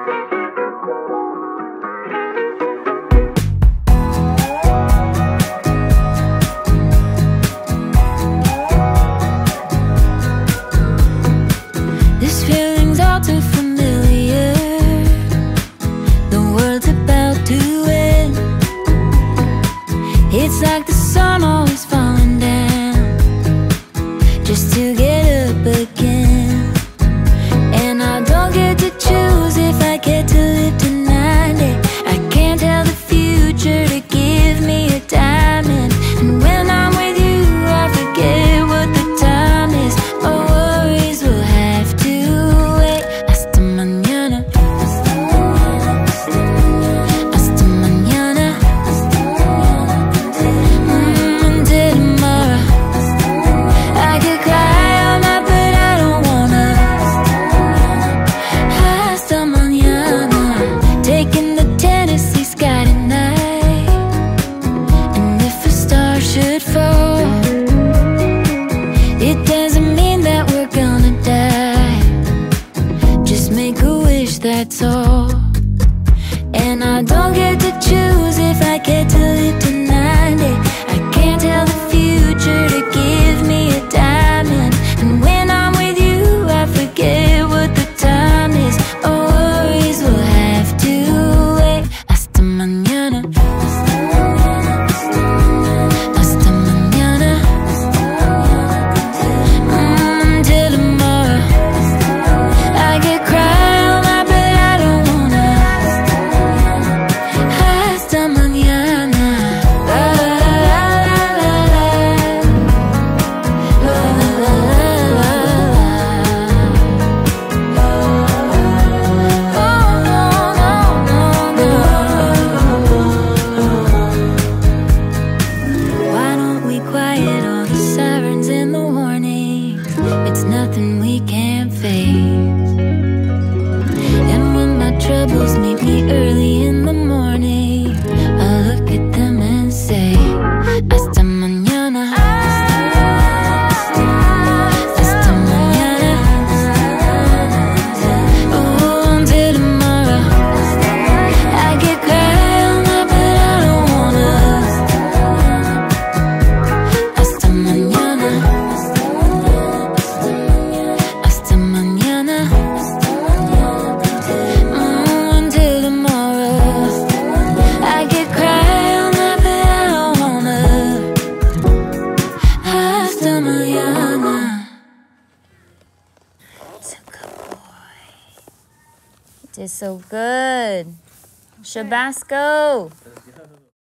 This feeling's all too familiar. The world's about to end. It's like the sun always falling down just to get up again. And I don't get to choose if I get to live to 90. I can't tell the future to give me a diamond. And when I'm with you, I forget what the time is. My worries will have to wait. Hasta mañana. Hasta mañana. Until tomorrow. I could cry all night, but I don't wanna. Hasta mañana. Taking the Tennessee sky tonight. And if a star should fall, it doesn't mean that we're gonna die. Just make a wish, that's all. And I don't get to choose if I get to live to 90. I can't tell the future to give me a diamond. And when I'm with you, I forget what the time is. My worries will have to wait. Hasta mañana. Hasta mañana. Until tomorrow. I could cry all night, but I don't wanna. Hasta mañana. La la la la la. La la la la la. Oh no no no no. Why don't we quiet all the sirens and the warnings? It's nothing we can't face. And when my troubles meet me early in the morning, I look at them and say, hasta mañana. Hasta mañana. Oh, until tomorrow. I could cry all night, but I don't wanna. Hasta mañana. Hasta mañana. Until tomorrow. I could cry all night, but I don't wanna. Hasta mañana. It's a good boy. You did so good. Shabasco.